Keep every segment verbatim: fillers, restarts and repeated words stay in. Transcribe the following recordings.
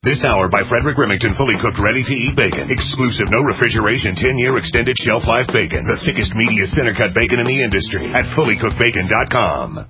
This hour by Frederick Remington, fully cooked, ready-to-eat bacon. Exclusive, no refrigeration, ten-year extended shelf life bacon. The thickest, meatiest, center-cut bacon in the industry at fully cooked bacon dot com.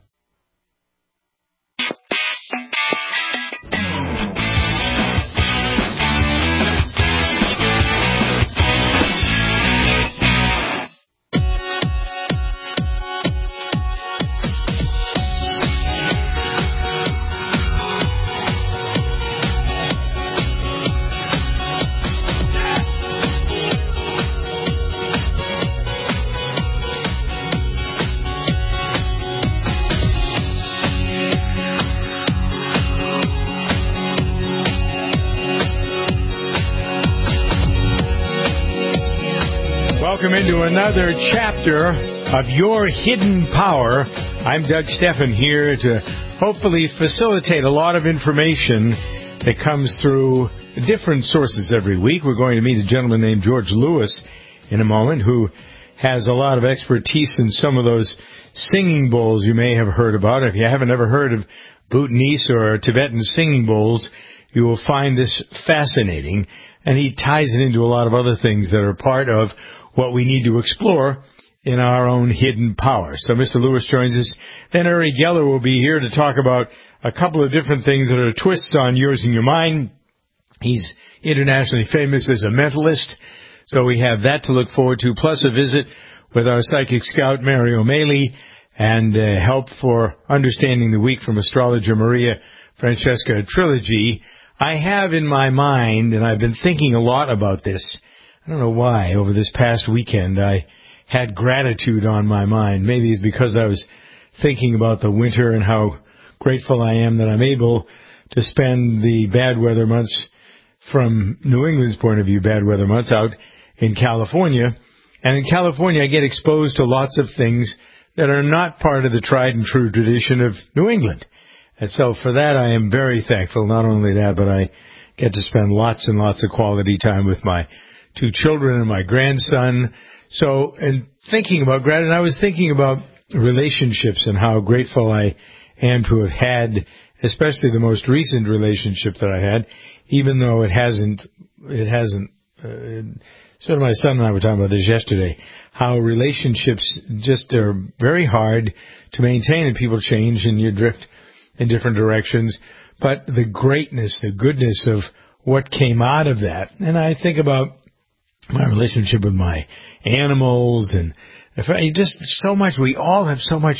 Welcome into another chapter of Your Hidden Power. I'm Doug Stephan here to hopefully facilitate a lot of information that comes through different sources every week. We're going to meet a gentleman named George Lewis in a moment who has a lot of expertise in some of those singing bowls you may have heard about. If you haven't ever heard of Bhutanese or Tibetan singing bowls, you will find this fascinating, and he ties it into a lot of other things that are part of what we need to explore in our own hidden power. So Mister Lewis joins us. Then Uri Geller will be here to talk about a couple of different things that are twists on Yours in Your Mind. He's internationally famous as a mentalist, so we have that to look forward to, plus a visit with our psychic scout, Mary O'Malley, and uh, help for understanding the week from astrologer Maria Francesca Trilogy. I have in my mind, and I've been thinking a lot about this, I don't know why, over this past weekend, I had gratitude on my mind. Maybe it's because I was thinking about the winter and how grateful I am that I'm able to spend the bad weather months, from New England's point of view, bad weather months, out in California. And in California, I get exposed to lots of things that are not part of the tried and true tradition of New England. And so for that, I am very thankful. Not only that, but I get to spend lots and lots of quality time with my two children and my grandson. So, and thinking about gratitude, I was thinking about relationships and how grateful I am to have had, especially the most recent relationship that I had, even though it hasn't, it hasn't, uh, sort of my son and I were talking about this yesterday, how relationships just are very hard to maintain and people change and you drift in different directions. But the greatness, the goodness of what came out of that, and I think about my relationship with my animals, and if I, just so much, we all have so much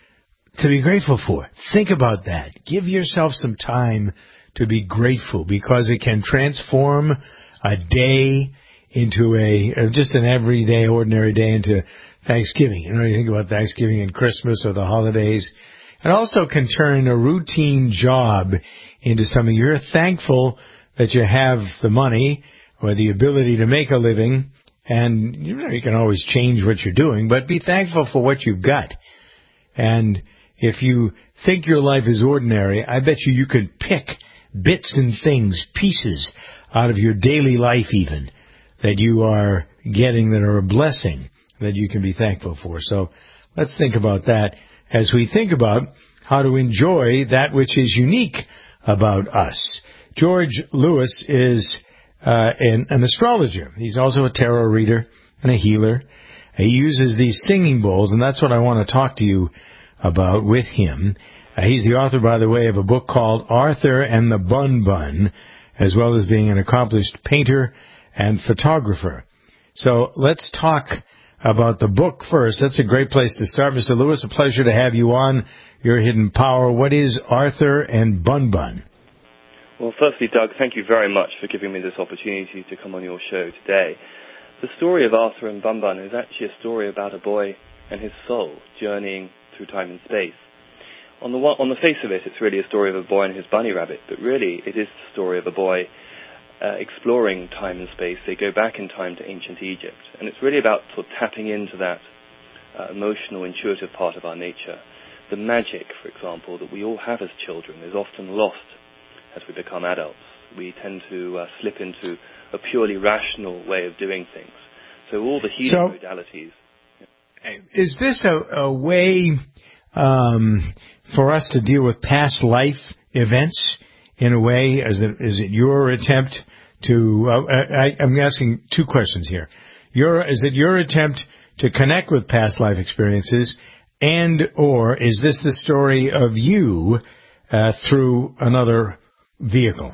to be grateful for. Think about that. Give yourself some time to be grateful, because it can transform a day into a, just an everyday, ordinary day into Thanksgiving. You know, you think about Thanksgiving and Christmas or the holidays. It also can turn a routine job into something. You're thankful that you have the money or the ability to make a living, and you know, you can always change what you're doing, but be thankful for what you've got. And if you think your life is ordinary, I bet you you can pick bits and things, pieces out of your daily life even, that you are getting that are a blessing that you can be thankful for. So let's think about that as we think about how to enjoy that which is unique about us. George Lewis is uh, an, an astrologer. He's also a tarot reader and a healer. He uses these singing bowls, and that's what I want to talk to you about with him. Uh, he's the author, by the way, of a book called Arthur and the Bun Bun, as well as being an accomplished painter and photographer. So let's talk about the book first. That's a great place to start. Mister Lewis, a pleasure to have you on Your Hidden Power. What is Arthur and Bun Bun? Well, firstly, Doug, thank you very much for giving me this opportunity to come on your show today. The story of Arthur and Bun Bun is actually a story about a boy and his soul journeying through time and space. On the one, on the face of it, it's really a story of a boy and his bunny rabbit, but really it is the story of a boy uh, exploring time and space. They go back in time to ancient Egypt, and it's really about sort of tapping into that uh, emotional, intuitive part of our nature. The magic, for example, that we all have as children is often lost as we become adults. We tend to uh, slip into a purely rational way of doing things. So all the healing so, modalities. Yeah. Is this a, a way um, for us to deal with past life events in a way? Is it, is it your attempt to, uh, I, I'm asking two questions here. Your, is it your attempt to connect with past life experiences, and or is this the story of you uh, through another vehicle?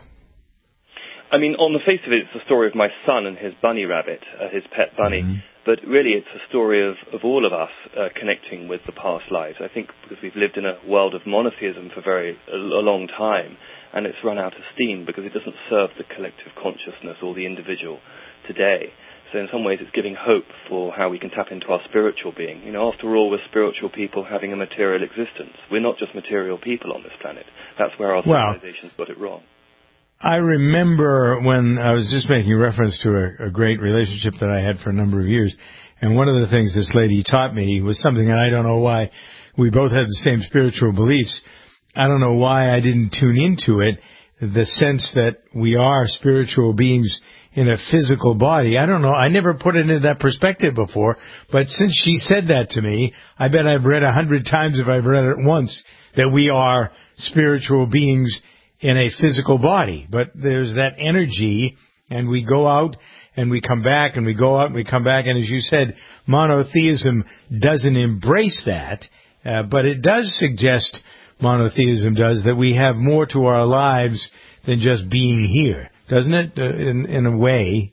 I mean, on the face of it, it's the story of my son and his bunny rabbit, uh, his pet bunny. Mm-hmm. But really, it's a story of, of all of us uh, connecting with the past lives. I think because we've lived in a world of monotheism for very a, a long time, and it's run out of steam because it doesn't serve the collective consciousness or the individual today. So in some ways, it's giving hope for how we can tap into our spiritual being. You know, after all, we're spiritual people having a material existence. We're not just material people on this planet. That's where our well, civilization's got it wrong. I remember when I was just making reference to a, a great relationship that I had for a number of years, and one of the things this lady taught me was something that I don't know why. We both had the same spiritual beliefs. I don't know why I didn't tune into it, the sense that we are spiritual beings in a physical body. I don't know. I never put it into that perspective before, but since she said that to me, I bet I've read a hundred times if I've read it once that we are spiritual beings in a physical body. But there's that energy, and we go out and we come back, and we go out and we come back, and as you said, monotheism doesn't embrace that, uh, but it does suggest, monotheism does, that we have more to our lives than just being here, doesn't it, uh, in, in a way?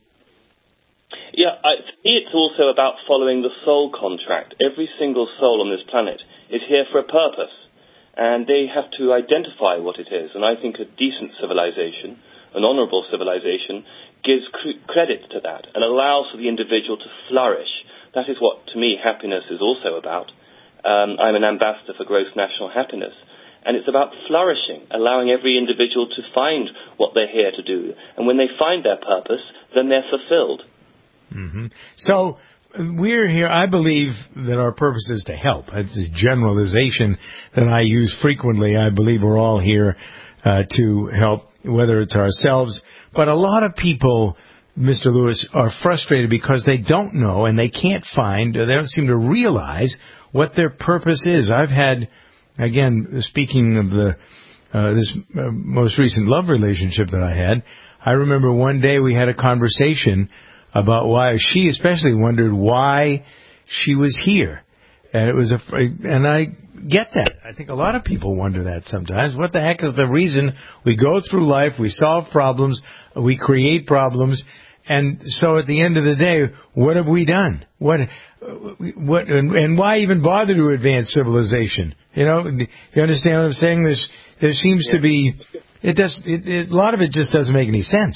Yeah, I, it's also about following the soul contract. Every single soul on this planet is here for a purpose, and they have to identify what it is. And I think a decent civilization, an honorable civilization, gives cr- credit to that and allows for the individual to flourish. That is what, to me, happiness is also about. Um, I'm an ambassador for gross national happiness. And it's about flourishing, allowing every individual to find what they're here to do. And when they find their purpose, then they're fulfilled. Mm-hmm. So we're here, I believe that our purpose is to help. It's a generalization that I use frequently. I believe we're all here uh, to help, whether it's ourselves. But a lot of people, Mister Lewis, are frustrated because they don't know and they can't find, or they don't seem to realize what their purpose is. I've had, again, speaking of the uh, this uh, most recent love relationship that I had, I remember one day we had a conversation about why she especially wondered why she was here. And it was a, and I get that. I think a lot of people wonder that sometimes. What the heck is the reason we go through life, we solve problems, we create problems, and so at the end of the day, what have we done? What, what, and, and why even bother to advance civilization? You know, you understand what I'm saying? There's, there seems yeah. to be, it does, it, it, a lot of it just doesn't make any sense.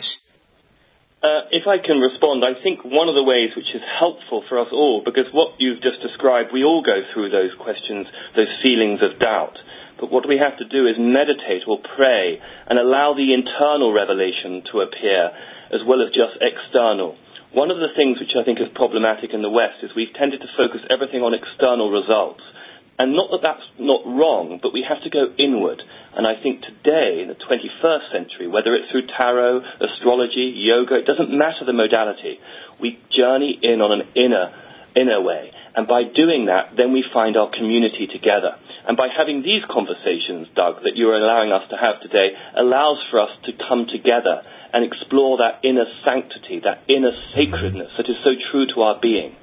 Uh, if I can respond, I think one of the ways which is helpful for us all, because what you've just described, we all go through those questions, those feelings of doubt. But what we have to do is meditate or pray and allow the internal revelation to appear as well as just external. One of the things which I think is problematic in the West is we've tended to focus everything on external results. And not that that's not wrong, but we have to go inward. And I think today, in the twenty-first century, whether it's through tarot, astrology, yoga, it doesn't matter the modality. We journey in on an inner, inner way. And by doing that, then we find our community together. And by having these conversations, Doug, that you're allowing us to have today, allows for us to come together and explore that inner sanctity, that inner sacredness that is so true to our being.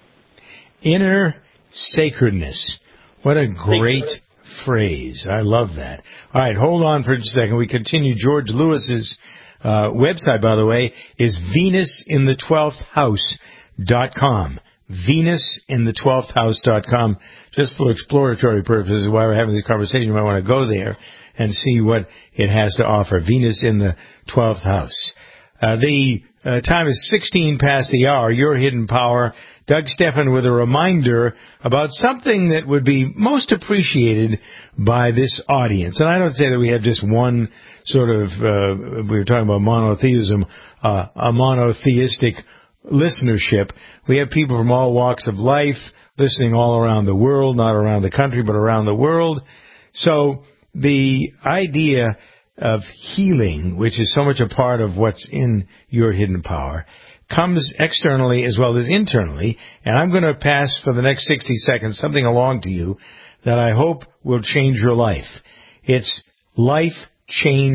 Inner sacredness. What a great phrase. I love that. All right, hold on for just a second. We continue. George Lewis's uh, website, by the way, is venus in the twelfth house dot com. venus in the twelfth house dot com. Just for exploratory purposes, while we're having this conversation, you might want to go there and see what it has to offer. Venus in the twelfth house. Uh, the uh, time is sixteen past the hour. Your Hidden Power. Doug Stephan with a reminder about something that would be most appreciated by this audience. And I don't say that we have just one sort of, uh, we were talking about monotheism, uh, a monotheistic listenership. We have people from all walks of life listening all around the world, not around the country, but around the world. So the idea of healing, which is so much a part of what's in Your Hidden Power, comes externally as well as internally, and I'm going to pass for the next sixty seconds something along to you that I hope will change your life. It's Life Change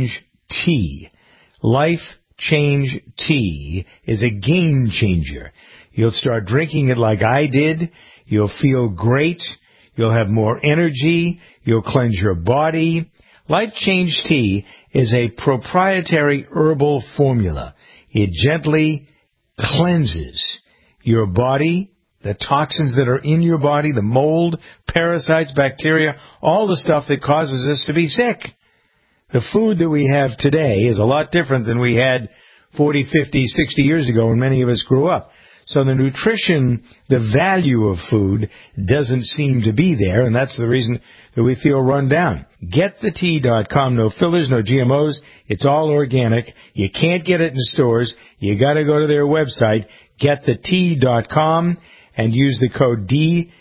tea. Life Change Tea is a game changer. You'll start drinking it like I did. You'll feel great. You'll have more energy. You'll cleanse your body. Life Change Tea is a proprietary herbal formula. It gently cleanses your body, the toxins that are in your body, the mold, parasites, bacteria, all the stuff that causes us to be sick. The food that we have today is a lot different than we had forty, fifty, sixty years ago when many of us grew up. So the nutrition, the value of food doesn't seem to be there, and that's the reason that we feel run down. get the tea dot com. No fillers, no G M Os. It's all organic. You can't get it in stores. You got to go to their website, get the tea dot com, and use the code D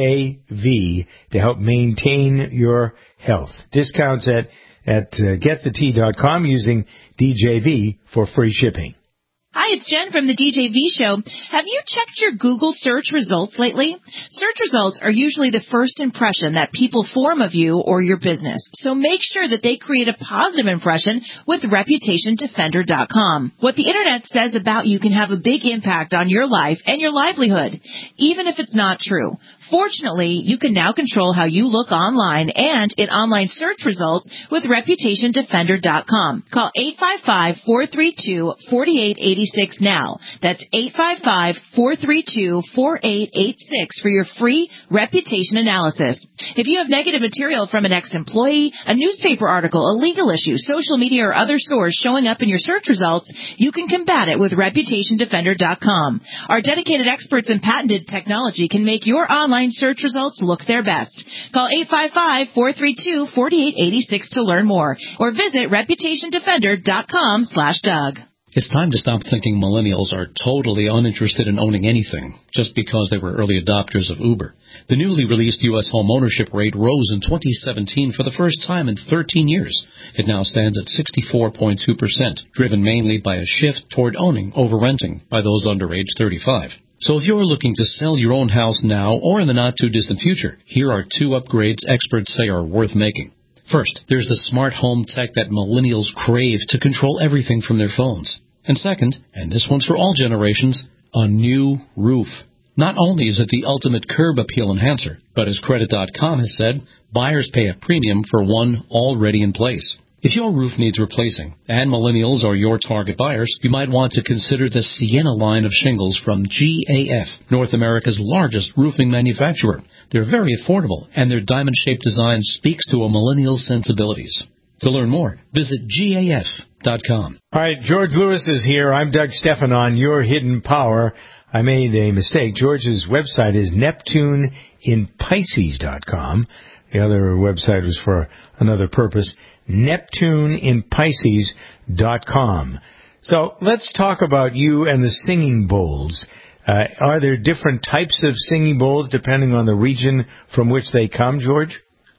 J V to help maintain your health. Discounts at at uh, get the tea dot com using D J V for free shipping. Hi, it's Jen from the D J V Show. Have you checked your Google search results lately? Search results are usually the first impression that people form of you or your business, so make sure that they create a positive impression with reputation defender dot com. What the Internet says about you can have a big impact on your life and your livelihood, even if it's not true. Fortunately, you can now control how you look online and in online search results with reputation defender dot com. Call eight five five, four three two, four eight eight six now. That's eight five five, four three two, four eight eight six for your free reputation analysis. If you have negative material from an ex-employee, a newspaper article, a legal issue, social media, or other source showing up in your search results, you can combat it with reputation defender dot com. Our dedicated experts in patented technology can make your online search results look their best. Call eight five five, four three two, four eight eight six to learn more, or visit reputation defender dot com slash Doug. It's time to stop thinking millennials are totally uninterested in owning anything just because they were early adopters of Uber. The newly released U S home ownership rate rose in twenty seventeen for the first time in thirteen years. It now stands at sixty-four point two percent, driven mainly by a shift toward owning over renting by those under age thirty-five. So if you're looking to sell your own house now or in the not-too-distant future, here are two upgrades experts say are worth making. First, there's the smart home tech that millennials crave to control everything from their phones. And second, and this one's for all generations, a new roof. Not only is it the ultimate curb appeal enhancer, but as credit dot com has said, buyers pay a premium for one already in place. If your roof needs replacing, and millennials are your target buyers, you might want to consider the Sienna line of shingles from G A F, North America's largest roofing manufacturer. They're very affordable, and their diamond-shaped design speaks to a millennial's sensibilities. To learn more, visit G A F dot com. All right, George Lewis is here. I'm Doug Stephan on Your Hidden Power. I made a mistake. George's website is Neptune in Pisces dot com. The other website was for another purpose. Neptune in Pisces dot com. So let's talk about you and the singing bowls. Uh, are there different types of singing bowls depending on the region from which they come, George?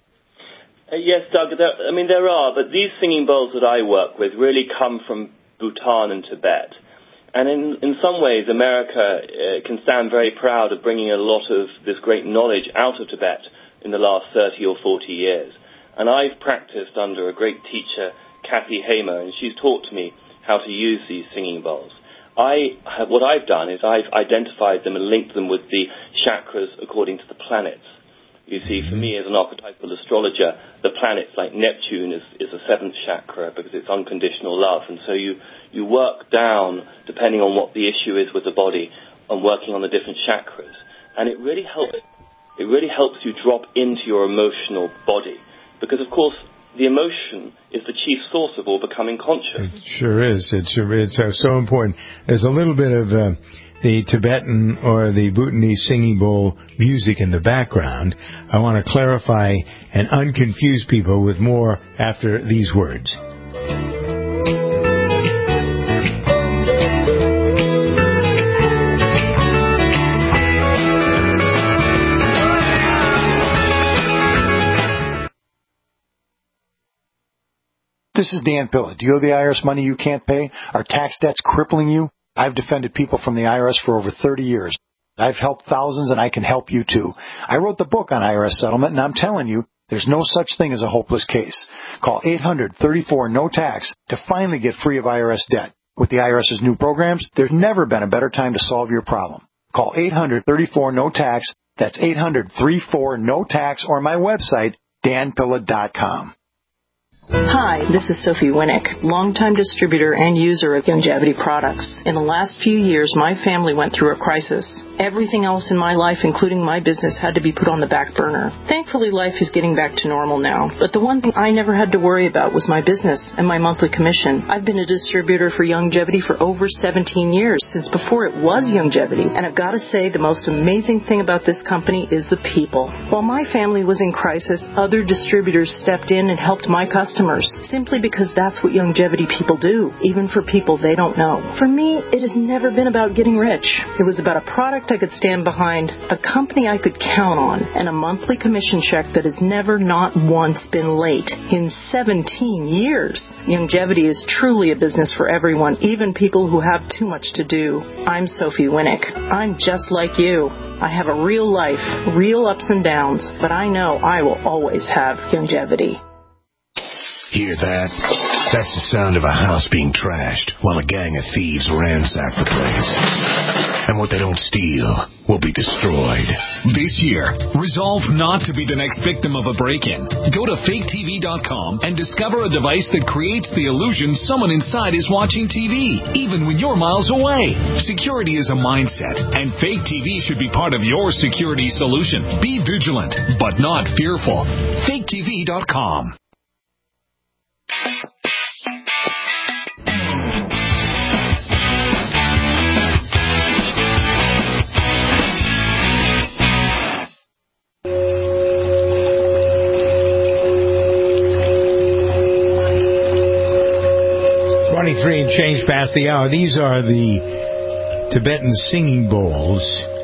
Uh, yes, Doug. There, I mean, there are, but these singing bowls that I work with really come from Bhutan and Tibet. And in, in some ways, America uh, can stand very proud of bringing a lot of this great knowledge out of Tibet in the last thirty or forty years. And I've practiced under a great teacher, Kathy Hamer, and she's taught me how to use these singing bowls. I have, what I've done is I've identified them and linked them with the chakras according to the planets. You see, for me as an archetypal astrologer, the planets like Neptune is, is a seventh chakra because it's unconditional love. And so you, you work down, depending on what the issue is with the body, on working on the different chakras. And it really helps, it really helps you drop into your emotional body. Because, of course, the emotion is the chief source of all becoming conscious. It sure is. It sure, it's uh, so important. There's a little bit of uh, the Tibetan or the Bhutanese singing bowl music in the background. I want to clarify and unconfuse people with more after these words. This is Dan Pilla. Do you owe the I R S money you can't pay? Are tax debts crippling you? I've defended people from the I R S for over thirty years. I've helped thousands, and I can help you too. I wrote the book on I R S settlement, and I'm telling you, There's no such thing as a hopeless case. Call eight hundred, thirty-four, N O T A X to finally get free of I R S debt. With the IRS's new programs, there's never been a better time to solve your problem. Call eight hundred, thirty-four, N O T A X. That's eight hundred, thirty-four, N O T A X, or my website, dan pilla dot com. Hi, this is Sophie Winnick, longtime distributor and user of Youngevity products. In the last few years, my family went through a crisis. Everything else in my life, including my business, had to be put on the back burner. Thankfully, life is getting back to normal now. But the one thing I never had to worry about was my business and my monthly commission. I've been a distributor for Youngevity for over seventeen years, since before it was Youngevity. And I've got to say, the most amazing thing about this company is the people. While my family was in crisis, other distributors stepped in and helped my customers, simply because that's what Youngevity people do, even for people they don't know. For me, it has never been about getting rich. It was about a product I could stand behind, a company I could count on, and a monthly commission check that has never, not once, been late in seventeen years. Youngevity is truly a business for everyone, even people who have too much to do. I'm Sophie Winnick. I'm just like you. I have a real life, real ups and downs, but I know I will always have Youngevity. Hear that? That's the sound of a house being trashed while a gang of thieves ransack the place. And what they don't steal will be destroyed. This year, resolve not to be the next victim of a break-in. Go to fake T V dot com and discover a device that creates the illusion someone inside is watching T V, even when you're miles away. Security is a mindset, and Fake T V should be part of your security solution. Be vigilant, but not fearful. fake T V dot com. twenty-three and change past the hour. These are the Tibetan singing bowls.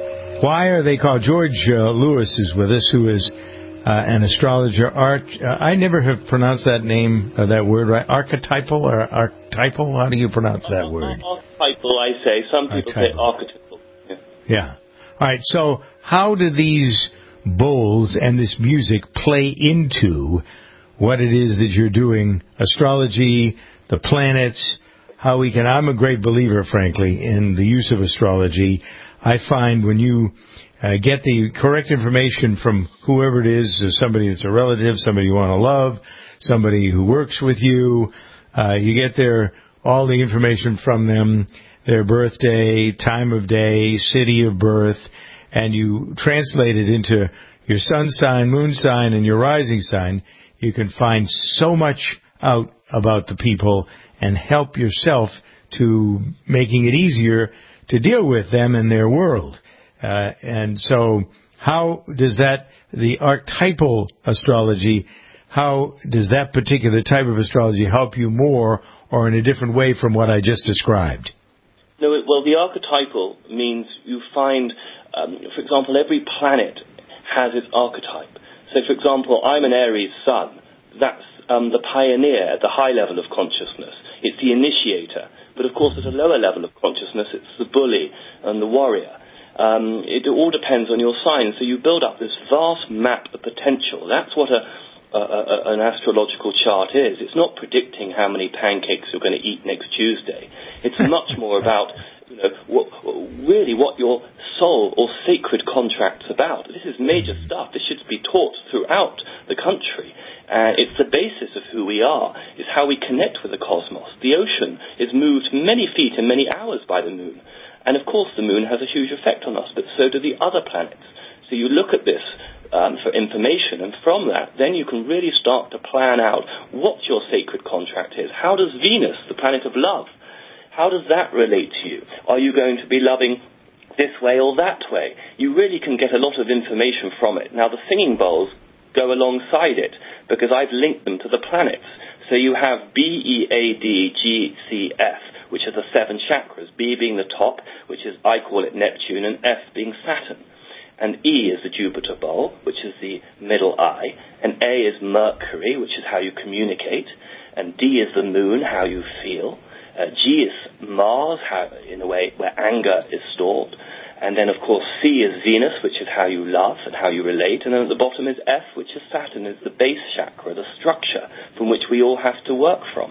Why are they called? George uh, Lewis is with us, who is uh, an astrologer. Art. Uh, I never have pronounced that name, uh, that word right. Archetypal or archetypal? How do you pronounce that word? Archetypal, I say. Some people archetypal. say archetypal. Yeah. yeah. All right. So how do these bowls and this music play into what it is that you're doing? Astrology, the planets, how we can... I'm a great believer, frankly, in the use of astrology. I find when you uh, get the correct information from whoever it is, somebody that's a relative, somebody you want to love, somebody who works with you, uh, you get their all the information from them, their birthday, time of day, city of birth, and you translate it into your sun sign, moon sign, and your rising sign. You can find so much out about the people and help yourself to making it easier to deal with them in their world. Uh, and so how does that, the archetypal astrology, how does that particular type of astrology help you more or in a different way from what I just described? No, well, the archetypal means you find, um, for example, every planet has its archetype. So, for example, I'm an Aries sun. That's um, the pioneer at the high level of consciousness. It's the initiator. But, of course, at a lower level of consciousness, it's the bully and the warrior. Um, it all depends on your sign. So you build up this vast map of potential. That's what a, a, a, an astrological chart is. It's not predicting how many pancakes you're going to eat next Tuesday. It's much more about, you know, what, really what your soul or sacred contract's about. This is major stuff. This should be taught throughout the country. Uh, it's the basis of who we are. It's how we connect with the cosmos. The ocean is moved many feet in many hours by the moon. And, of course, the moon has a huge effect on us, but so do the other planets. So you look at this um, for information, and from that, then you can really start to plan out what your sacred contract is. How does Venus, the planet of love, how does that relate to you? Are you going to be loving this way or that way? You really can get a lot of information from it. Now, the singing bowls go alongside it, because I've linked them to the planets. So you have B, E, A, D, G, C, F, which are the seven chakras, B being the top, which is, I call it Neptune, and F being Saturn. And E is the Jupiter bowl, which is the middle eye, and A is Mercury, which is how you communicate, and D is the moon, how you feel. Uh, G is Mars, how, in a way, where anger is stored. And then, of course, C is Venus, which is how you love and how you relate. And then at the bottom is F, which is Saturn, is the base chakra, the structure from which we all have to work from.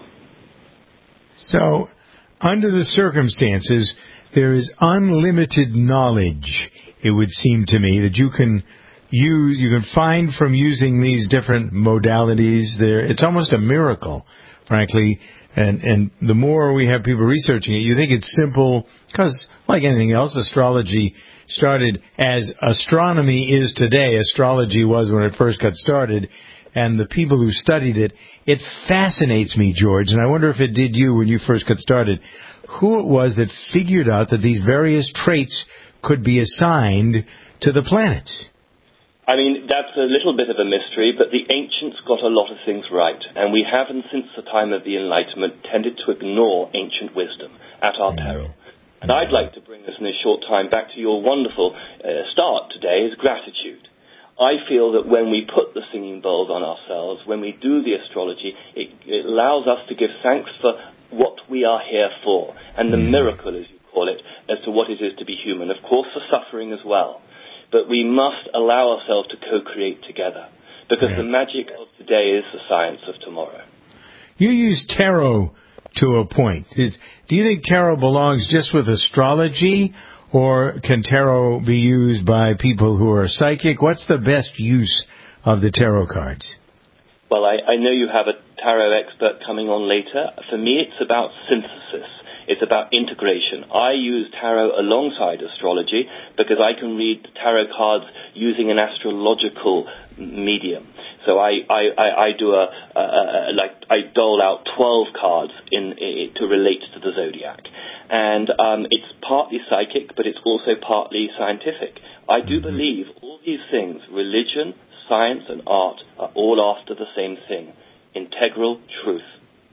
So, under the circumstances, there is unlimited knowledge, it would seem to me, that you can use, you can find from using these different modalities. There, it's almost a miracle, frankly. And, and the more we have people researching it, you think it's simple, because like anything else, astrology started as astronomy is today. Astrology was when it first got started. And the people who studied it, it fascinates me, George, and I wonder if it did you when you first got started, who it was that figured out that these various traits could be assigned to the planets. I mean, that's a little bit of a mystery, but the ancients got a lot of things right, and we haven't, since the time of the Enlightenment, tended to ignore ancient wisdom at our peril. And I'd like to bring this in a short time back to your wonderful uh, start today, is gratitude. I feel that when we put the singing bowls on ourselves, when we do the astrology, it, it allows us to give thanks for what we are here for, and the miracle, as you call it, as to what it is to be human. Of course, for suffering as well. But we must allow ourselves to co-create together, because yeah. the magic of today is the science of tomorrow. You use tarot to a point. Is, do you think tarot belongs just with astrology, or can tarot be used by people who are psychic? What's the best use of the tarot cards? Well, I, I know you have a tarot expert coming on later. For me, it's about synthesis. It's about integration. I use tarot alongside astrology because I can read tarot cards using an astrological medium. So I, I, I, I do a, a, a, like, I dole out twelve cards in, in to relate to the zodiac. And um, it's partly psychic, but it's also partly scientific. I do believe all these things, religion, science, and art, are all after the same thing, integral truth.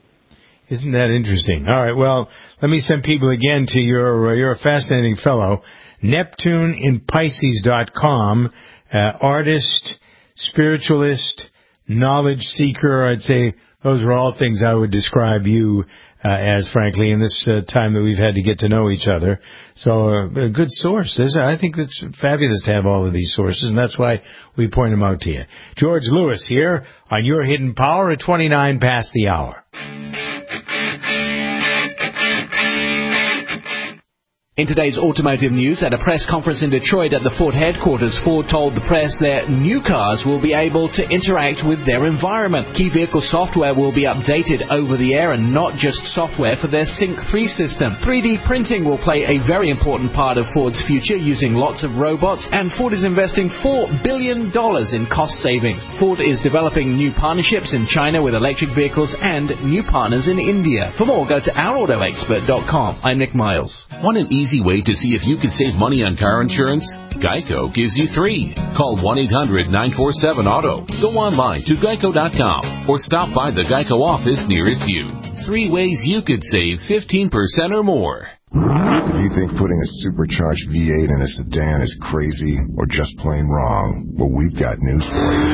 Isn't that interesting? All right, well, let me send people again to your, uh, you're a fascinating fellow, Neptune in Pisces dot com, uh, artist, spiritualist, knowledge seeker. I'd say those are all things I would describe you uh, as, frankly, in this uh, time that we've had to get to know each other. So uh, a good source. There's, I think it's fabulous to have all of these sources, and that's why we point them out to you. George Lewis here on Your Hidden Power at twenty-nine past the hour. In today's automotive news, at a press conference in Detroit at the Ford headquarters, Ford told the press their new cars will be able to interact with their environment. Key vehicle software will be updated over the air and not just software for their Sync three system. three D printing will play a very important part of Ford's future using lots of robots, and Ford is investing four billion dollars in cost savings. Ford is developing new partnerships in China with electric vehicles and new partners in India. For more, go to our auto expert dot com. I'm Nick Miles. Want an easy way to see if you can save money on car insurance? Geico gives you three. Call one eight hundred nine four seven auto. Go online to geico dot com or stop by the Geico office nearest you. Three ways you could save fifteen percent or more. If you think putting a supercharged V eight in a sedan is crazy or just plain wrong, well, we've got news for you.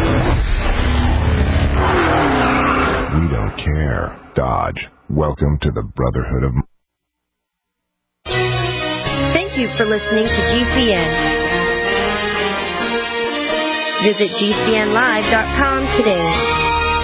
We don't care. Dodge. Welcome to the Brotherhood of... Thank you for listening to G C N. Visit G C N live dot com today.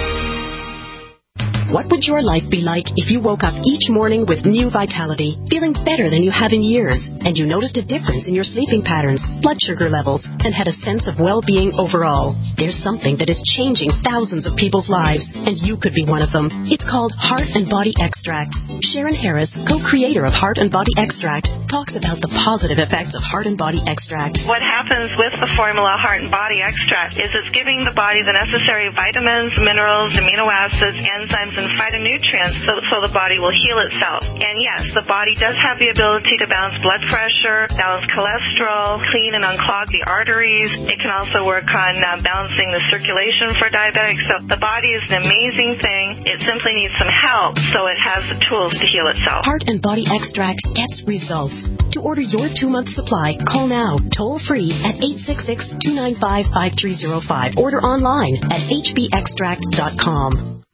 What would your life be like if you woke up each morning with new vitality, feeling better than you have in years, and you noticed a difference in your sleeping patterns, blood sugar levels, and had a sense of well-being overall? There's something that is changing thousands of people's lives, and you could be one of them. It's called Heart and Body Extract. Sharon Harris, co-creator of Heart and Body Extract, talks about the positive effects of Heart and Body Extract. What happens with the formula Heart and Body Extract is it's giving the body the necessary vitamins, minerals, amino acids, enzymes, and phytonutrients so, so the body will heal itself. And yes, the body does have the ability to balance blood pressure, balance cholesterol, clean and unclog the arteries. It can also work on uh, balancing the circulation for diabetics. So the body is an amazing thing. It simply needs some help so it has the tools to heal itself. Heart and Body Extract gets results. To order your two-month supply, call now, toll-free at eight six six, two nine five, five three zero five. Order online at h b extract dot com.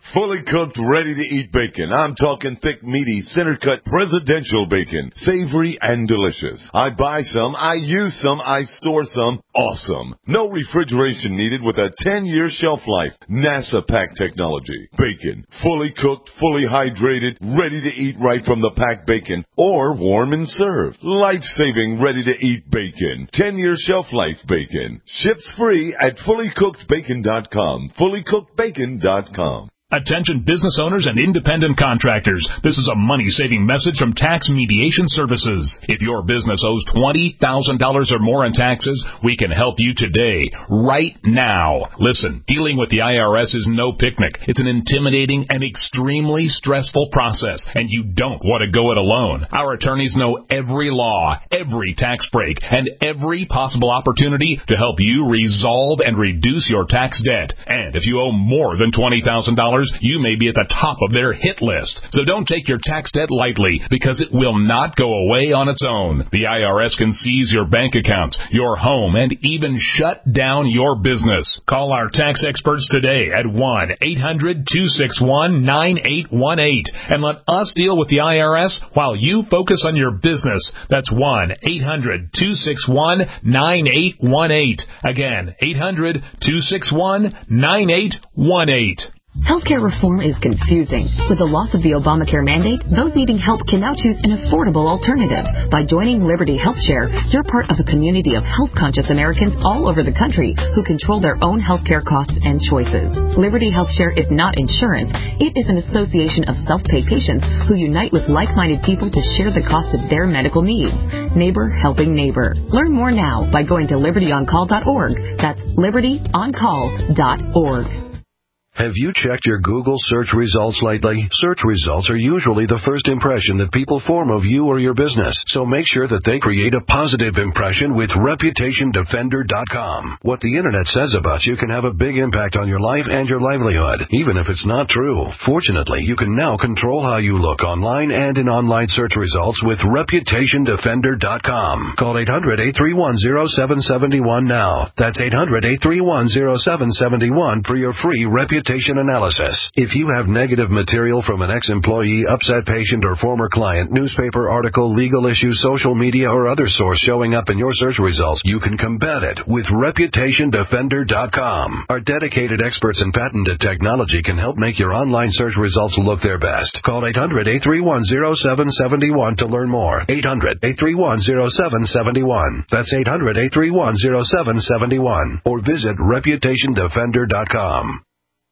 Fully cooked, ready-to-eat bacon. I'm talking thick, meaty, center-cut presidential bacon. Savory and delicious. I buy some, I use some, I store some. Awesome. No refrigeration needed with a ten-year shelf life. NASA pack technology. Bacon. Fully cooked, fully hydrated, ready to eat right from the packed bacon. Or warm and served. Life-saving, ready-to-eat bacon. ten-year shelf life bacon. Ships free at fully cooked bacon dot com. fully cooked bacon dot com. Attention business owners and independent contractors. This is a money-saving message from Tax Mediation Services. If your business owes twenty thousand dollars or more in taxes, we can help you today, right now. Listen, dealing with the I R S is no picnic. It's an intimidating and extremely stressful process, and you don't want to go it alone. Our attorneys know every law, every tax break, and every possible opportunity to help you resolve and reduce your tax debt. And if you owe more than twenty thousand dollars, you may be at the top of their hit list. So don't take your tax debt lightly, because it will not go away on its own. The I R S can seize your bank accounts, your home, and even shut down your business. Call our tax experts today at one eight hundred two six one nine eight one eight and let us deal with the I R S while you focus on your business. That's one eight hundred two six one nine eight one eight. Again, eight hundred two six one nine eight one eight. Healthcare reform is confusing. With the loss of the Obamacare mandate, those needing help can now choose an affordable alternative. By joining Liberty HealthShare, you're part of a community of health-conscious Americans all over the country who control their own healthcare costs and choices. Liberty HealthShare is not insurance. It is an association of self-pay patients who unite with like-minded people to share the cost of their medical needs. Neighbor helping neighbor. Learn more now by going to liberty on call dot org. That's liberty on call dot org. Have you checked your Google search results lately? Search results are usually the first impression that people form of you or your business, so make sure that they create a positive impression with reputation defender dot com. What the Internet says about you can have a big impact on your life and your livelihood, even if it's not true. Fortunately, you can now control how you look online and in online search results with reputation defender dot com. Call eight hundred eight three one zero seven seven one now. That's eight hundred eight three one zero seven seven one for your free reputation analysis. If you have negative material from an ex-employee, upset patient, or former client, newspaper article, legal issue, social media, or other source showing up in your search results, you can combat it with reputation defender dot com. Our dedicated experts in patented technology can help make your online search results look their best. Call eight hundred eight three one zero seven seven one to learn more. eight hundred eight three one zero seven seven one. That's eight hundred eight three one zero seven seven one. Or visit reputation defender dot com.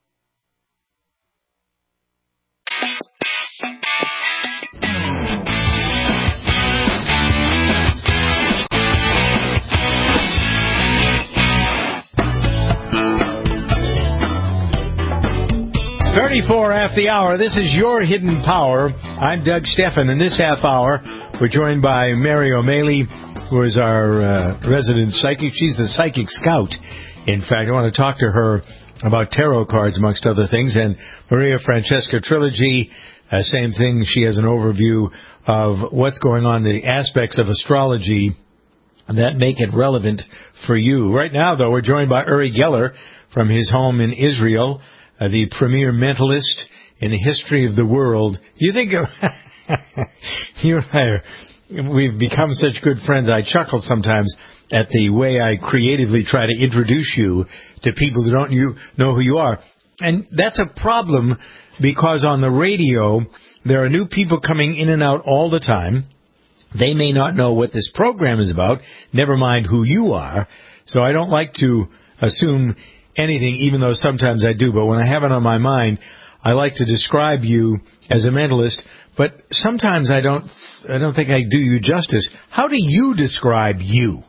thirty-four after the hour. This is Your Hidden Power. I'm Doug Steffen. In this half hour, we're joined by Mary O'Malley, who is our uh, resident psychic. She's the psychic scout. In fact, I want to talk to her about tarot cards, amongst other things. And Maria Francesca Trilogy, uh, same thing. She has an overview of what's going on, the aspects of astrology that make it relevant for you. Right now, though, we're joined by Uri Geller from his home in Israel, Uh, the premier mentalist in the history of the world. You think of, you and I are, we've become such good friends. I chuckle sometimes at the way I creatively try to introduce you to people who don't you know who you are. And that's a problem, because on the radio, there are new people coming in and out all the time. They may not know what this program is about, never mind who you are. So I don't like to assume anything, even though sometimes I do. But when I have it on my mind, I like to describe you as a mentalist. But sometimes I don't I don't think I do you justice. How do you describe you?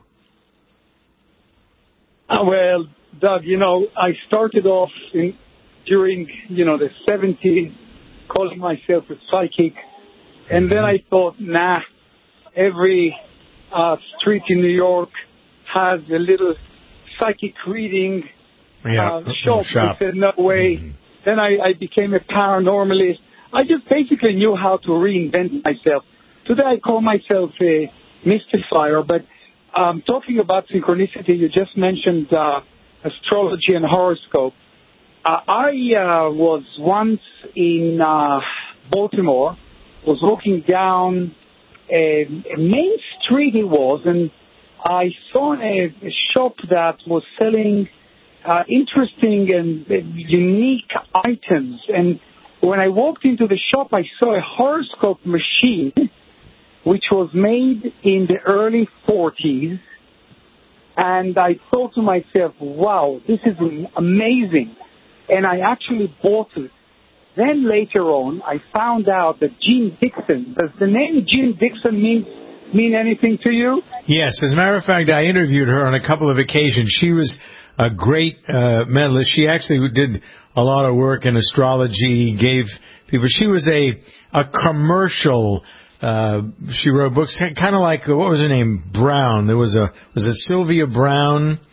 Uh, well, Doug, you know, I started off in, during, you know, the seventies, calling myself a psychic. And then I thought, nah, every uh, street in New York has a little psychic reading Yeah, uh, shop. shop. I said, no way. Mm-hmm. Then I, I became a paranormalist. I just basically knew how to reinvent myself. Today I call myself a mystifier, but um, talking about synchronicity, you just mentioned uh, astrology and horoscope. uh, I uh, was once in uh, Baltimore, was walking down a, a main street it was, and I saw a, a shop that was selling uh, interesting and uh, unique items. And when I walked into the shop, I saw a horoscope machine, which was made in the early forties. And I thought to myself, wow, this is amazing. And I actually bought it. Then later on, I found out that Jean Dixon, does the name Jean Dixon mean, mean anything to you? Yes, as a matter of fact, I interviewed her on a couple of occasions. She was a great uh, medalist. She actually did a lot of work in astrology, gave people, she was a, a commercial, uh, she wrote books, kind of like, what was her name? Brown. There was a, was it Sylvia Brown?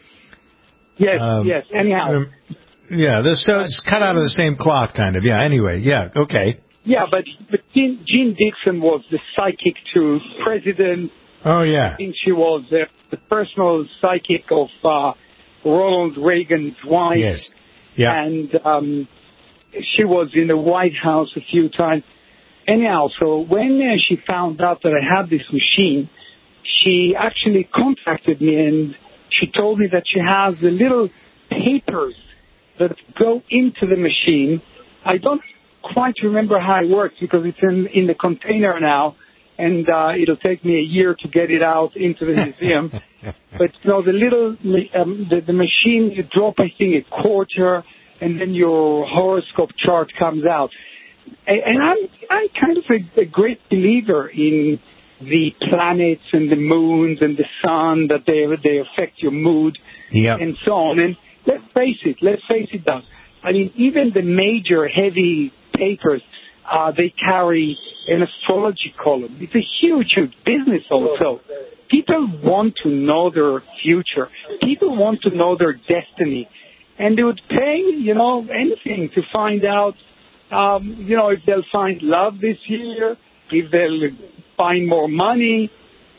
Yes, um, yes, anyhow. Um, Yeah, this, so it's cut out of the same cloth, kind of. Yeah, anyway, yeah, okay. Yeah, but, but Jean, Jean Dixon was the psychic to President. Oh, yeah. I think she was uh, the personal psychic of uh, Ronald Reagan's wife. Yes, yeah. And um, she was in the White House a few times. Anyhow, so when uh, she found out that I had this machine, she actually contacted me, and she told me that she has the little papers that go into the machine. I don't quite remember how it works because it's in, in the container now, and uh, it'll take me a year to get it out into the museum. But you know, the little um, the, the machine, you drop, I think, a quarter, and then your horoscope chart comes out. And, and I'm I'm kind of a, a great believer in the planets and the moons and the sun, that they they affect your mood, yep. and so on. And let's face it, let's face it, Doug. I mean, even the major heavy papers, uh, they carry an astrology column. It's a huge, huge business also. People want to know their future. People want to know their destiny. And they would pay, you know, anything to find out, um, you know, if they'll find love this year, if they'll find more money.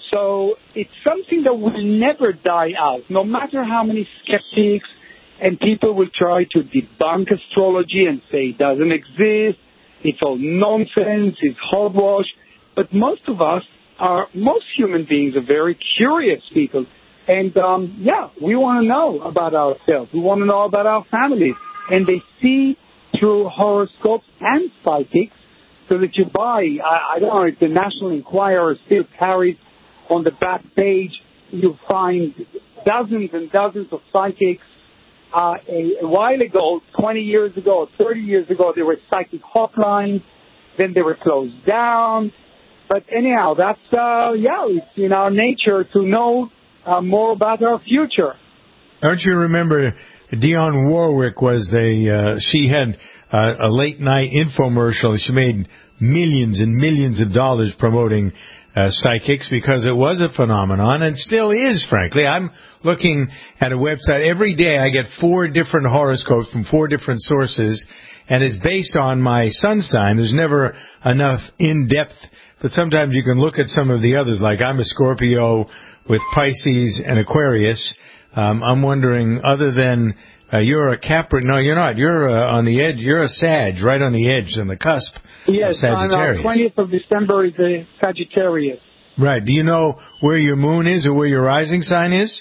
So it's something that will never die out, no matter how many skeptics and people will try to debunk astrology and say it doesn't exist, it's all nonsense, it's hogwash. But most of us are, most human beings are very curious people. And, um, yeah, we want to know about ourselves. We want to know about our families. And they see through horoscopes and psychics, so that you buy, I, I don't know if the National Enquirer still carries on the back page, you find dozens and dozens of psychics. Uh, a, a while ago, twenty years ago, thirty years ago, there were psychic hotlines. Then they were closed down. But anyhow, that's, uh, yeah, it's in our nature to know uh, more about our future. Don't you remember Dionne Warwick was a, uh, she had uh, a late night infomercial. She made millions and millions of dollars promoting Uh, psychics because it was a phenomenon and still is, frankly. I'm looking at a website. Every day I get four different horoscopes from four different sources, and it's based on my sun sign. There's never enough in-depth, but sometimes you can look at some of the others, like I'm a Scorpio with Pisces and Aquarius. Um, I'm wondering, other than uh, you're a Capricorn, no, you're not. You're uh, on the edge. You're a Sag, right on the edge, on the cusp. Yes, on the twentieth of December is the Sagittarius. Right. Do you know where your moon is or where your rising sign is?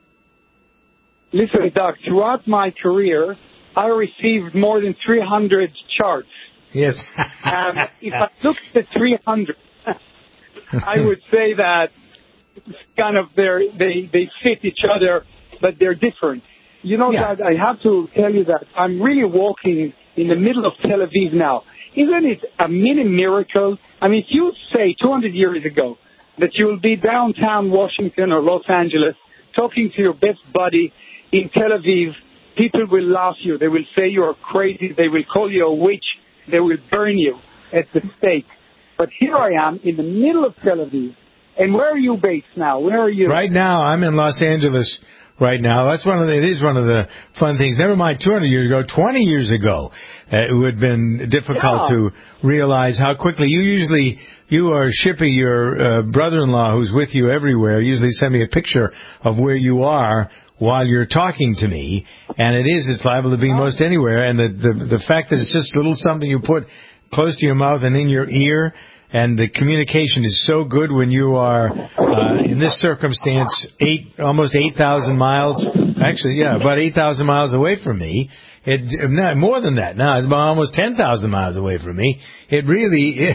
Listen, Doc, throughout my career, I received more than three hundred charts. Yes. um, if I look at the three hundred, I would say that it's kind of they're, they they fit each other, but they're different. You know, yeah. Doug, I have to tell you that I'm really walking in the middle of Tel Aviv now. Isn't it a mini miracle? I mean, if you say two hundred years ago that you will be downtown Washington or Los Angeles talking to your best buddy in Tel Aviv, people will laugh you. They will say you are crazy. They will call you a witch. They will burn you at the stake. But here I am in the middle of Tel Aviv. And where are you based now? Where are you? Right now, I'm in Los Angeles right now. That's one of the, it is one of the fun things. Never mind two hundred years ago, twenty years ago, uh, it would have been difficult Yeah. to realize how quickly you usually, you are shipping your uh, brother-in-law who's with you everywhere, usually send me a picture of where you are while you're talking to me, and it is, it's liable to be most anywhere, and the, the, the fact that it's just a little something you put close to your mouth and in your ear, and the communication is so good when you are, uh, in this circumstance, eight, almost eight thousand miles, actually, yeah, about eight thousand miles away from me. It, no, more than that. No, it's about almost ten thousand miles away from me. It really, it,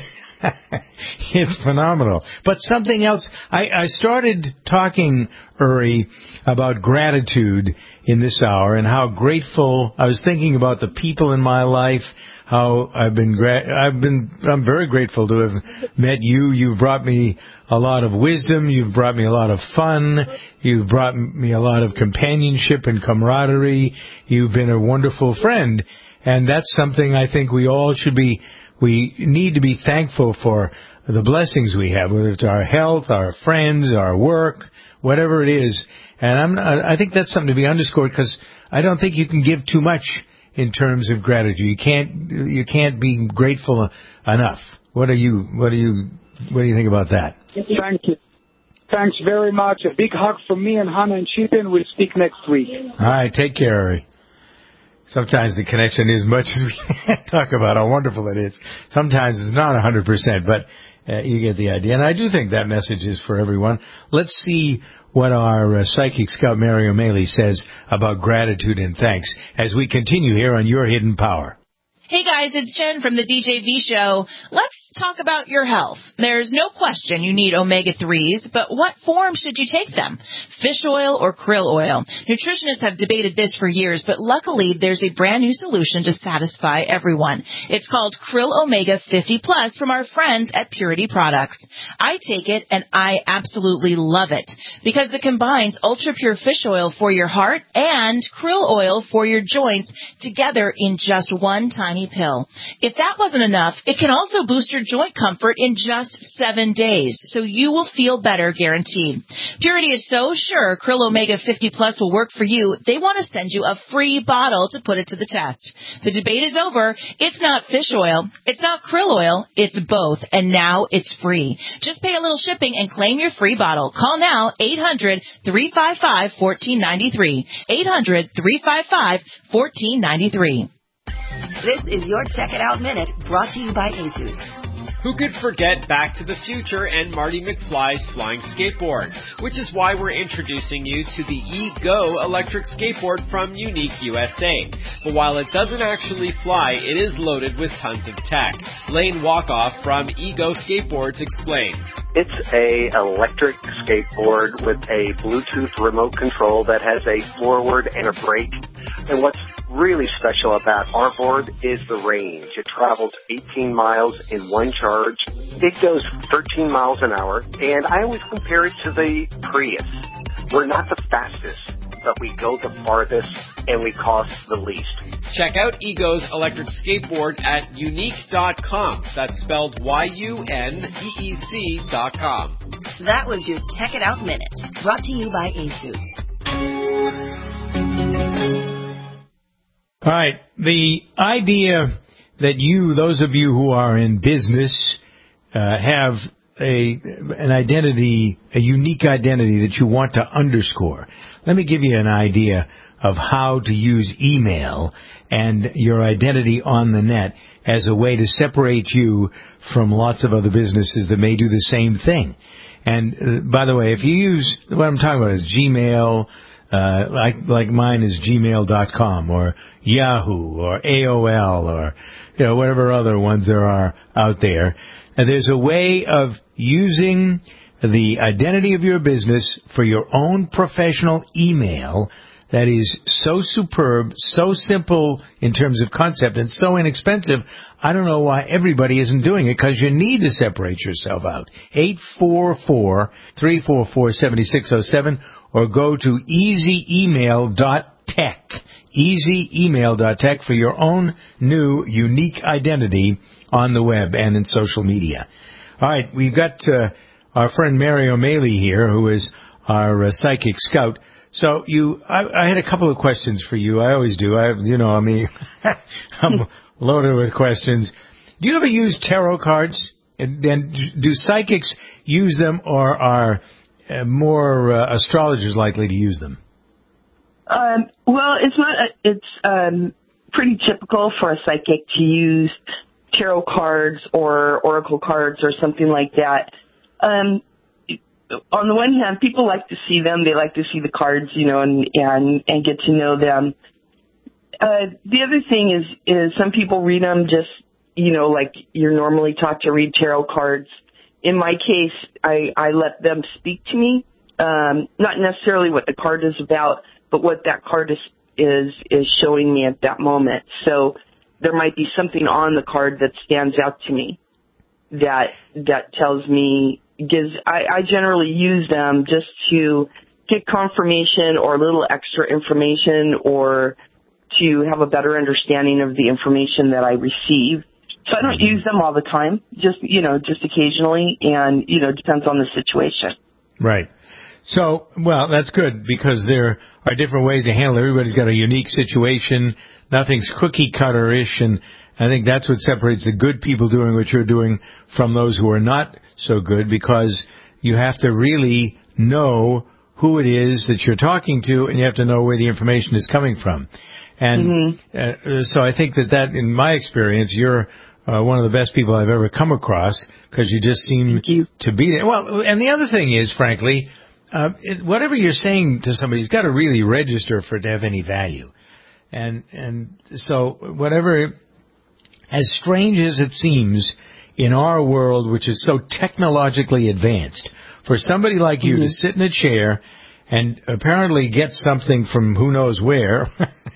it's phenomenal. But something else, I, I started talking, Uri, about gratitude in this hour and how grateful, I was thinking about the people in my life, how I've been, gra- I've been, I'm very grateful to have met you. You've brought me a lot of wisdom. You've brought me a lot of fun. You've brought me a lot of companionship and camaraderie. You've been a wonderful friend. And that's something I think we all should be, we need to be thankful for the blessings we have, whether it's our health, our friends, our work, whatever it is. And I'm, I think that's something to be underscored because I don't think you can give too much in terms of gratitude. You can't, you can't be grateful enough. What are you, what do you, what do you think about that? Thank you. Thanks very much. A big hug from me and Hannah and Chipin. We'll speak next week. All right, take care, Ari. Sometimes the connection is much as we talk about how wonderful it is. Sometimes it's not one hundred percent, but uh, you get the idea. And I do think that message is for everyone. Let's see what our uh, psychic scout, Mary O'Malley, says about gratitude and thanks as we continue here on Your Hidden Power. Hey guys, it's Jen from the D J V Show. Let's talk about your health. There's no question you need omega threes, but what form should you take them? Fish oil or krill oil? Nutritionists have debated this for years, but luckily there's a brand new solution to satisfy everyone. It's called Krill Omega fifty plus from our friends at Purity Products. I take it and I absolutely love it because it combines ultra pure fish oil for your heart and krill oil for your joints together in just one tiny pill. If that wasn't enough, it can also boost your joint comfort in just seven days, so you will feel better guaranteed. Purity is so sure Krill Omega fifty plus will work for you, they want to send you a free bottle to put it to the test. The debate is over. It's not fish oil. It's not krill oil. It's both, and now it's free. Just pay a little shipping and claim your free bottle. Call now, eight hundred, three five five, one four nine three. eight hundred, three five five, one four nine three. This is your Check It Out Minute, brought to you by ASUS. Who could forget Back to the Future and Marty McFly's flying skateboard? Which is why we're introducing you to the E-Go electric skateboard from Unique U S A. But while it doesn't actually fly, it is loaded with tons of tech. Lane Walkoff from E-Go Skateboards explains. It's a electric skateboard with a Bluetooth remote control that has a forward and a brake. And what's really special about our board is the range. It travels eighteen miles in one charge. It goes thirteen miles an hour, and I always compare it to the Prius. We're not the fastest, but we go the farthest, and we cost the least. Check out E-Go's electric skateboard at unique dot com. That's spelled Y U N E E C dot com. That was your Check It Out Minute, brought to you by ASUS. All right. The idea that you, those of you who are in business, uh, have a an identity, a unique identity that you want to underscore. Let me give you an idea of how to use email and your identity on the net as a way to separate you from lots of other businesses that may do the same thing. And uh, by the way, if you use, what I'm talking about is Gmail, Uh, like, like mine is gmail dot com or Yahoo or A O L or, you know, whatever other ones there are out there. And there's a way of using the identity of your business for your own professional email that is so superb, so simple in terms of concept, and so inexpensive. I don't know why everybody isn't doing it, because you need to separate yourself out. eight four four, three four four, seven six zero seven or go to easy email dot tech. easy email dot tech for your own new unique identity on the web and in social media. All right, we've got uh, our friend Mary O'Malley here, who is our uh, psychic scout. So you, I, I had a couple of questions for you. I always do. I, you know, I mean, I'm loaded with questions. Do you ever use tarot cards? And, and do psychics use them, or are uh, more uh, astrologers likely to use them? Um, well, it's not. It's um, pretty typical for a psychic to use tarot cards or oracle cards or something like that. Um, on the one hand, people like to see them. They like to see the cards, you know, and and, and get to know them. Uh, the other thing is is some people read them just, you know, like you're normally taught to read tarot cards. In my case, I, I let them speak to me, um, not necessarily what the card is about, but what that card is, is, is showing me at that moment. So there might be something on the card that stands out to me that, that tells me, gives, I, I generally use them just to get confirmation or a little extra information, or to have a better understanding of the information that I receive. So I don't use them all the time, just, you know, just occasionally, and, you know, it depends on the situation. Right. So, well, that's good, because there are different ways to handle it. Everybody's got a unique situation. Nothing's cookie-cutter-ish, and I think that's what separates the good people doing what you're doing from those who are not so good, because you have to really know who it is that you're talking to, and you have to know where the information is coming from. And mm-hmm. uh, so I think that that, in my experience, you're uh, one of the best people I've ever come across, because you just seem to be there. Well, and the other thing is, frankly, uh, it, whatever you're saying to somebody, it's got to really register for it to have any value. And and so whatever, as strange as it seems in our world, which is so technologically advanced, for somebody like you mm-hmm. to sit in a chair and apparently get something from who knows where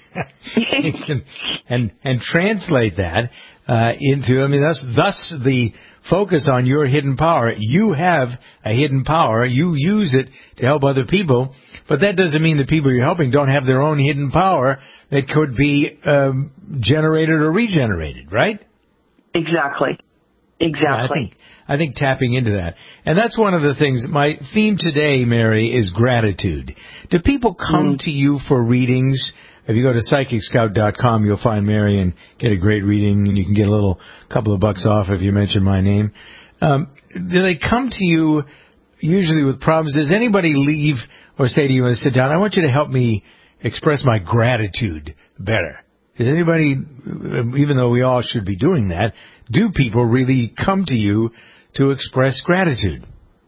and, and and translate that uh, into, I mean, that's thus the focus on your hidden power. You have a hidden power. You use it to help other people, but that doesn't mean the people you're helping don't have their own hidden power that could be um, generated or regenerated, right? Exactly. Exactly. Yeah, I think, I think tapping into that. And that's one of the things. My theme today, Mary, is gratitude. Do people come mm. to you for readings? If you go to psychic scout dot com, you'll find Mary and get a great reading, and you can get a little couple of bucks off if you mention my name. Um, do they come to you usually with problems? Does anybody leave or say to you when they sit down, I want you to help me express my gratitude better? Does anybody, even though we all should be doing that, do people really come to you to express gratitude?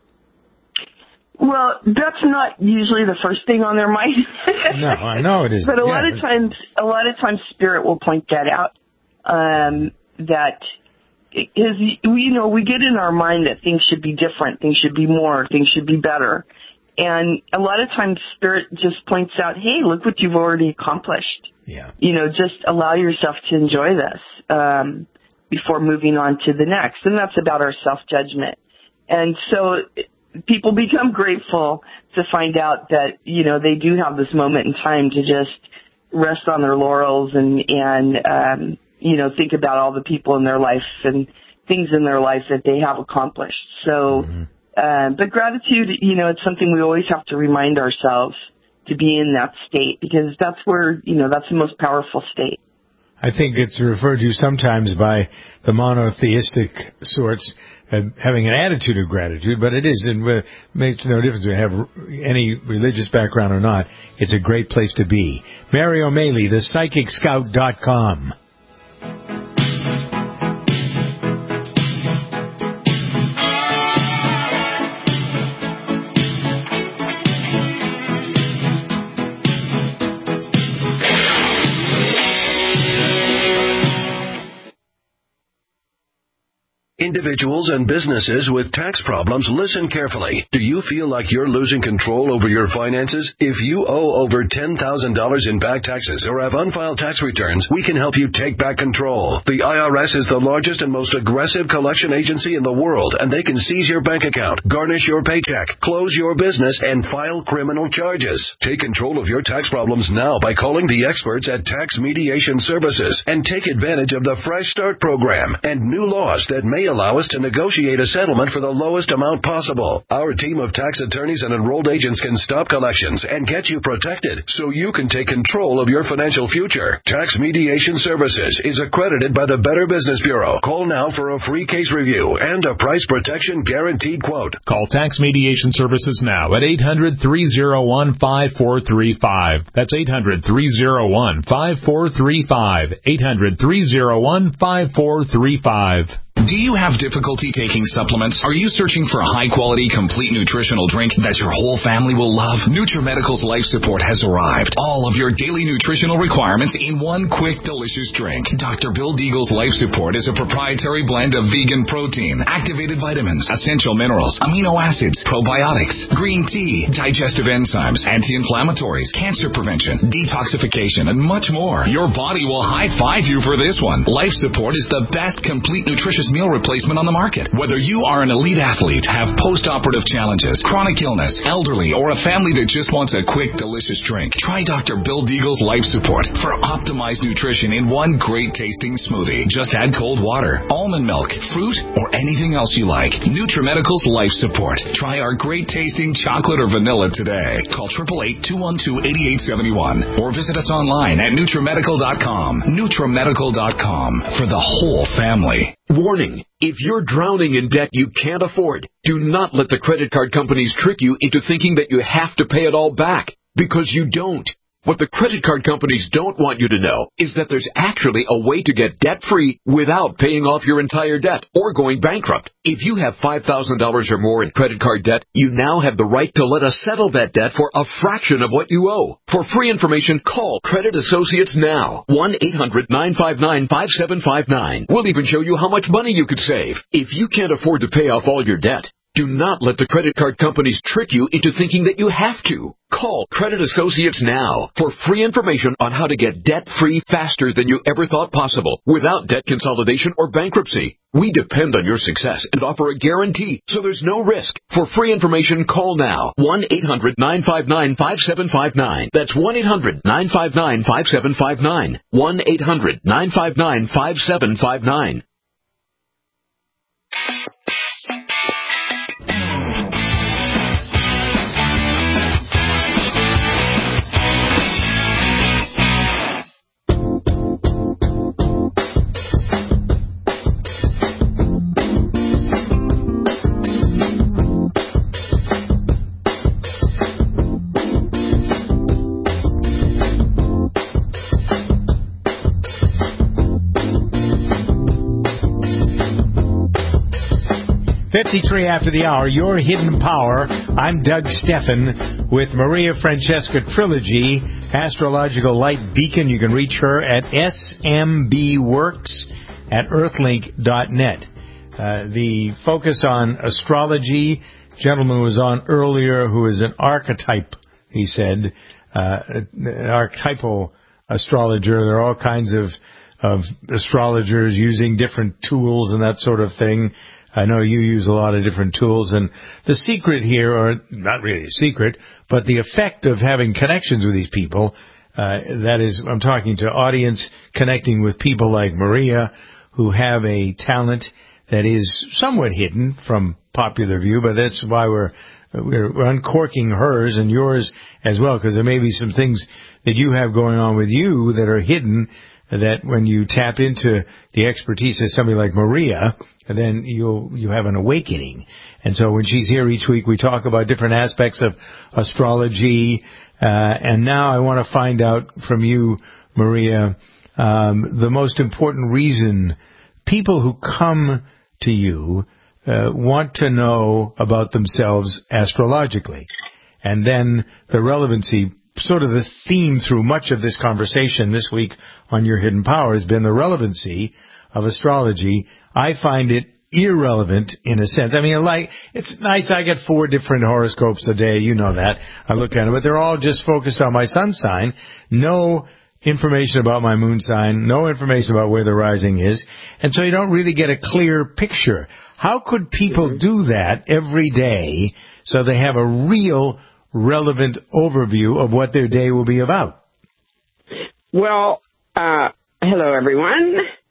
Well, that's not usually the first thing on their mind. No, I know it isn't. But a yeah. lot of times, a lot of times, Spirit will point that out. Um, that is, you know, we get in our mind that things should be different, things should be more, things should be better, and a lot of times, Spirit just points out, "Hey, look what you've already accomplished." Yeah. You know, just allow yourself to enjoy this um, before moving on to the next, and that's about our self-judgment. And so people become grateful to find out that, you know, they do have this moment in time to just rest on their laurels and, and um, you know, think about all the people in their life and things in their life that they have accomplished. So, mm-hmm. uh, but gratitude, you know, it's something we always have to remind ourselves to be in that state, because that's where, you know, that's the most powerful state. I think it's referred to sometimes by the monotheistic sorts uh, having an attitude of gratitude, but it is, and it makes no difference if you have any religious background or not. It's a great place to be. Mary O'Malley, the psychic scout dot com. Individuals and businesses with tax problems, listen carefully. Do you feel like you're losing control over your finances? If you owe over ten thousand dollars in back taxes or have unfiled tax returns, we can help you take back control. The I R S is the largest and most aggressive collection agency in the world, and they can seize your bank account, garnish your paycheck, close your business, and file criminal charges. Take control of your tax problems now by calling the experts at Tax Mediation Services and take advantage of the Fresh Start program and new laws that may allow allow us to negotiate a settlement for the lowest amount possible. Our team of tax attorneys and enrolled agents can stop collections and get you protected so you can take control of your financial future. Tax Mediation Services is accredited by the Better Business Bureau. Call now for a free case review and a price protection guaranteed quote. Call Tax Mediation Services now at eight hundred, three oh one, five four three five. That's eight hundred, three oh one, five four three five. eight hundred, three oh one, five four three five. Do you have difficulty taking supplements? Are you searching for a high-quality, complete nutritional drink that your whole family will love? NutriMedical's Life Support has arrived. All of your daily nutritional requirements in one quick, delicious drink. Doctor Bill Deagle's Life Support is a proprietary blend of vegan protein, activated vitamins, essential minerals, amino acids, probiotics, green tea, digestive enzymes, anti-inflammatories, cancer prevention, detoxification, and much more. Your body will high-five you for this one. Life Support is the best complete nutritious meal replacement on the market. Whether you are an elite athlete, have post-operative challenges, chronic illness, elderly, or a family that just wants a quick, delicious drink, try Doctor Bill Deagle's Life Support for optimized nutrition in one great tasting smoothie. Just add cold water, almond milk, fruit, or anything else you like. NutriMedical's Life Support. Try our great tasting chocolate or vanilla today. Call eight eight eight, two one two, eight eight seven one or visit us online at NutriMedical dot com. NutriMedical dot com for the whole family. Warning, if you're drowning in debt you can't afford, do not let the credit card companies trick you into thinking that you have to pay it all back, because you don't. What the credit card companies don't want you to know is that there's actually a way to get debt-free without paying off your entire debt or going bankrupt. If you have five thousand dollars or more in credit card debt, you now have the right to let us settle that debt for a fraction of what you owe. For free information, call Credit Associates now. one eight hundred, nine five nine, five seven five nine. We'll even show you how much money you could save. If you can't afford to pay off all your debt, do not let the credit card companies trick you into thinking that you have to. Call Credit Associates now for free information on how to get debt-free faster than you ever thought possible without debt consolidation or bankruptcy. We depend on your success and offer a guarantee, so there's no risk. For free information, call now. one eight hundred, nine five nine, five seven five nine. That's one eight hundred, nine five nine, five seven five nine. one eight hundred, nine five nine, five seven five nine. fifty-three after the hour, Your Hidden Power. I'm Doug Steffen with Maria Francesca Trilogy, Astrological Light Beacon. You can reach her at s m b works at earthlink dot net. Uh, the focus on astrology, gentleman was on earlier who is an archetype, he said, uh, an archetypal astrologer. There are all kinds of, of astrologers using different tools and that sort of thing. I know you use a lot of different tools, and the secret here, or not really a secret, but the effect of having connections with these people, uh, that is, I'm talking to audience, connecting with people like Maria, who have a talent that is somewhat hidden from popular view, but that's why we're, we're uncorking hers and yours as well, because there may be some things that you have going on with you that are hidden, that when you tap into the expertise of somebody like Maria, then you'll you have an awakening. And so when she's here each week, we talk about different aspects of astrology. Uh, and now I want to find out from you, Maria, um, the most important reason people who come to you uh, want to know about themselves astrologically. And then the relevancy, sort of the theme through much of this conversation this week on Your Hidden Power has been the relevancy of astrology. I find it irrelevant in a sense. I mean, like, it's nice. I get four different horoscopes a day. You know that. I look at them, but they're all just focused on my sun sign. No information about my moon sign. No information about where the rising is. And so you don't really get a clear picture. How could people do that every day so they have a real relevant overview of what their day will be about? Well, uh, hello everyone.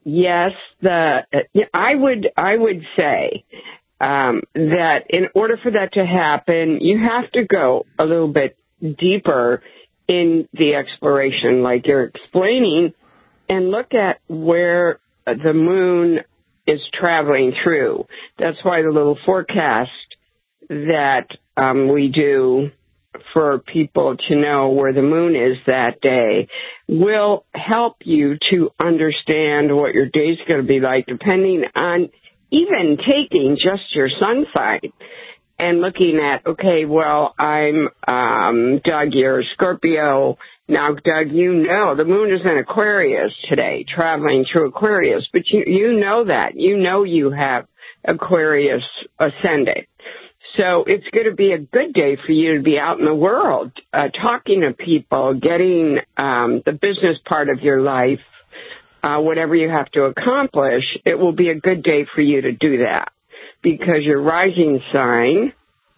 yes, the I would I would say um, that in order for that to happen, you have to go a little bit deeper in the exploration, like you're explaining, and look at where the moon is traveling through. That's why the little forecast that um, we do for people to know where the moon is that day will help you to understand what your day's going to be like, depending on even taking just your sun sign and looking at, okay, well, I'm um, Doug, you're Scorpio. Now, Doug, you know the moon is in Aquarius today, traveling through Aquarius, but you, you know that. You know you have Aquarius ascendant. So it's going to be a good day for you to be out in the world, uh, talking to people, getting um, the business part of your life, uh, whatever you have to accomplish. It will be a good day for you to do that because your rising sign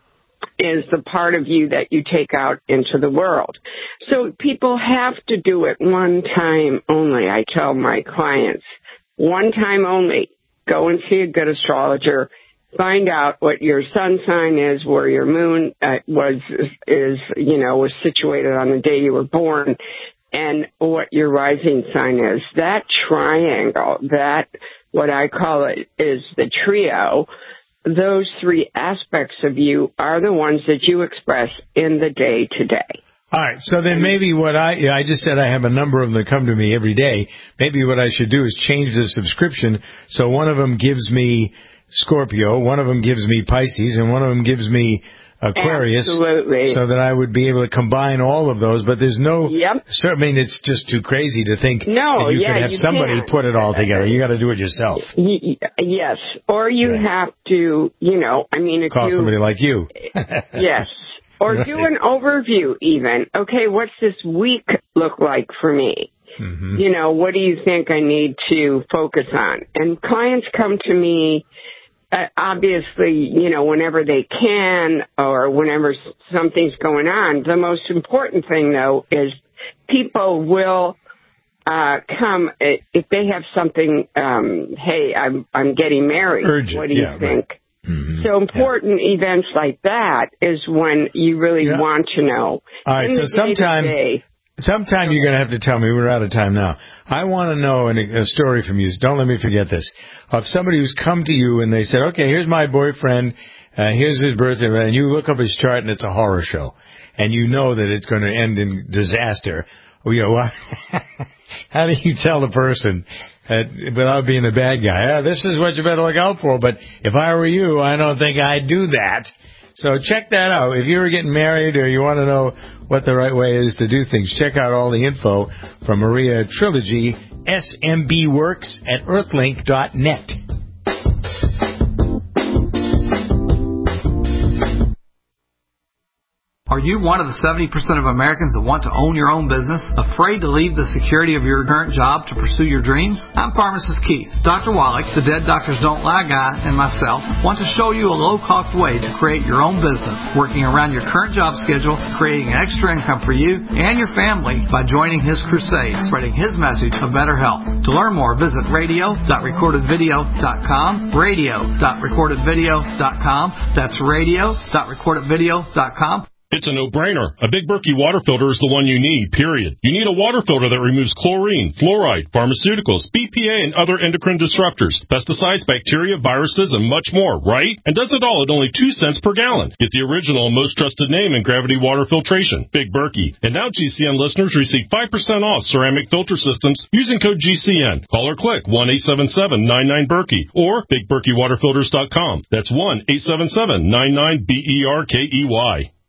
is the part of you that you take out into the world. So people have to do it one time only. I tell my clients, one time only. Go and see a good astrologer. Find out what your sun sign is, where your moon uh, was, is, you know, was situated on the day you were born, and what your rising sign is. That triangle, that, what I call it, is the trio. Those three aspects of you are the ones that you express in the day today. All right, so then maybe what I, yeah, I just said I have a number of them that come to me every day. Maybe what I should do is change the subscription so one of them gives me Scorpio, one of them gives me Pisces, and one of them gives me Aquarius. Absolutely. So that I would be able to combine all of those, but there's no, yep. I mean, it's just too crazy to think no, that you yeah, could have you somebody can. put it all together. You got to do it yourself. Yes, or you right. have to, you know, I mean, if Call you... somebody like you. Yes. Or right. do an overview even. Okay, what's this week look like for me? Mm-hmm. You know, what do you think I need to focus on? And clients come to me, uh, obviously, you know, whenever they can or whenever something's going on. The most important thing, though, is people will uh, come if they have something, um, hey, I'm I'm getting married. Urgent. What do you yeah, think? Right. Mm-hmm. So important yeah. events like that is when you really yeah. want to know. All right, so sometime, sometime you're going to have to tell me. We're out of time now. I want to know an, a story from you. Don't let me forget this. Of somebody who's come to you and they said, okay, here's my boyfriend, uh, here's his birthday, and you look up his chart and it's a horror show. And you know that it's going to end in disaster. Well, you know, how do you tell the person Uh, without being a bad guy? Uh, this is what you better look out for, but if I were you, I don't think I'd do that. So check that out. If you were getting married or you want to know what the right way is to do things, check out all the info from Maria Trilogy, S M B Works at earthlink dot net. Are you one of the seventy percent of Americans that want to own your own business, afraid to leave the security of your current job to pursue your dreams? I'm Pharmacist Keith. Doctor Wallach, the Dead Doctors Don't Lie guy, and myself want to show you a low-cost way to create your own business, working around your current job schedule, creating an extra income for you and your family by joining his crusade, spreading his message of better health. To learn more, visit radio dot recorded video dot com, radio dot recorded video dot com. That's radio dot recorded video dot com. It's a no-brainer. A Big Berkey water filter is the one you need, period. You need a water filter that removes chlorine, fluoride, pharmaceuticals, B P A, and other endocrine disruptors, pesticides, bacteria, viruses, and much more, right? And does it all at only two cents per gallon. Get the original and most trusted name in gravity water filtration, Big Berkey. And now G C N listeners receive five percent off ceramic filter systems using code G C N. Call or click one eight seven seven nine nine Berkey or big berkey water filters dot com. That's one eight seven seven nine nine B E R K E Y.